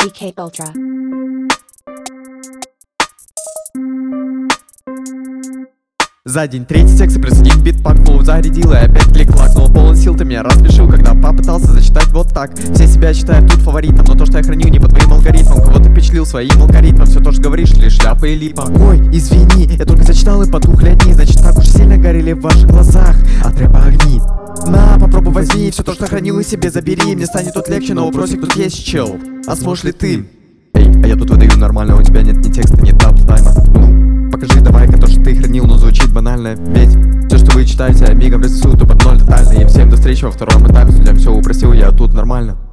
DK Ultra. За день третий текст и плюс один бит по клубу зарядил и опять клик-лакнул. Полон сил, ты меня рассмешил, когда попытался зачитать вот так. Все себя считают тут фаворитом, но то, что я храню, не по твоим алгоритмам. Кого-то впечатлил своим алгоритмом, все то, что говоришь, лишь шляпа и липа. Ой, извини, я только зачитал и потухли одни. Значит, так уж сильно горели в ваших глазах от рэпа огни. На, попробуй возьми, все то, что хранил, и себе забери. Мне станет тут легче, но вопросик тут есть, чел. А сможешь ли ты? Эй, а я тут выдаю нормально, у тебя нет ни текста, ни даблтайма. Ну, покажи давай-ка то, что ты хранил, но звучит банально. Ведь все, что вы читаете, мигом рисуют под ноль тотально. И всем до встречи во втором этапе, судьям все упростил, я тут нормально.